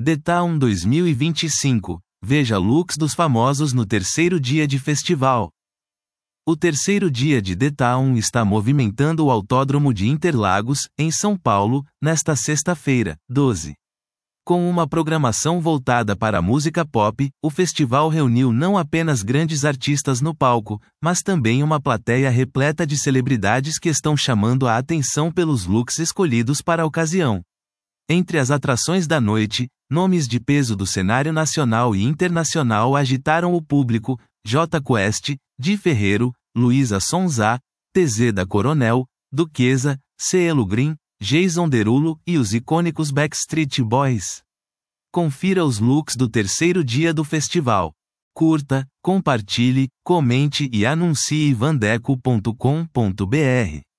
The Town 2025. Veja looks dos famosos no terceiro dia de festival. O terceiro dia de The Town está movimentando o Autódromo de Interlagos, em São Paulo, nesta sexta-feira, 12. Com uma programação voltada para a música pop, o festival reuniu não apenas grandes artistas no palco, mas também uma plateia repleta de celebridades que estão chamando a atenção pelos looks escolhidos para a ocasião. Entre as atrações da noite, nomes de peso do cenário nacional e internacional agitaram o público: Jota Quest, Di Ferreiro, Luísa Sonza, TZ da Coronel, Duquesa, Cielo Green, Jason Derulo e os icônicos Backstreet Boys. Confira os looks do terceiro dia do festival. Curta, compartilhe, comente e anuncie vandeco.com.br.